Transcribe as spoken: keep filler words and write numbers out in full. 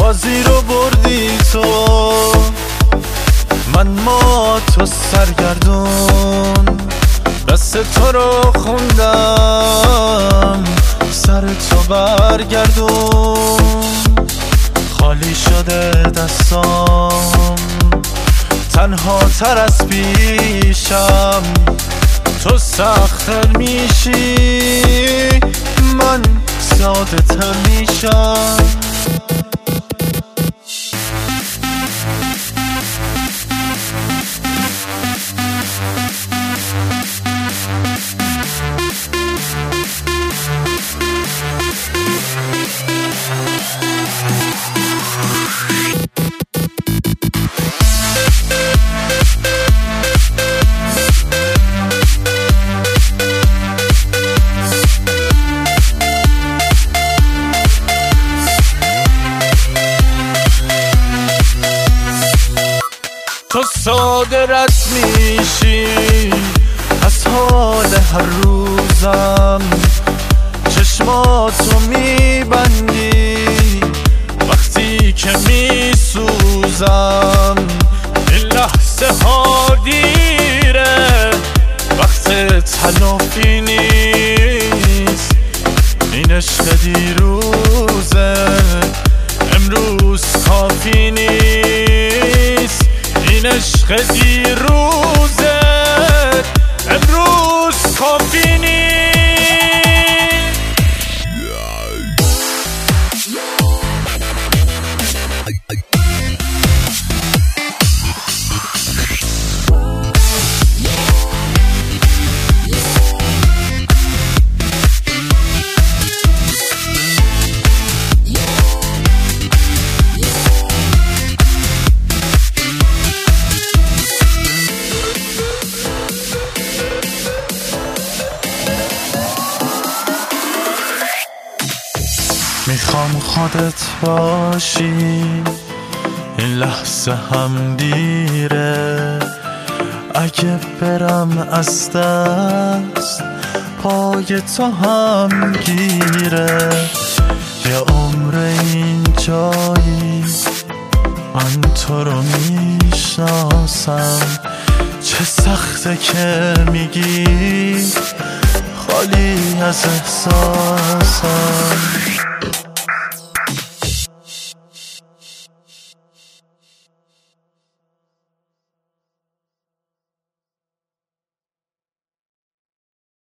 بازی رو بردی تو، من ما تو سرگردون، دست تو رو خوندم سر تو برگردون. خالی شده دستام تنها تر از پیشم، تو سخت‌تر میشی من ساده تر میشم. تو ساده رد میشی از حال هر روزم، چشماتو میبندی وقتی که میسوزم. این لحظه ها دیره، وقت تلافی نیست. این عشق دیروزه امروز کافی نیست. این عشق دیروزه امروز کافی نیست. میخوام خودت باشی، این لحظه هم دیره. اگه برم از دست پای تو هم گیره. یه عمر این جایی من تو رو میشناسم. چه سخته که میگی خالی از احساسم.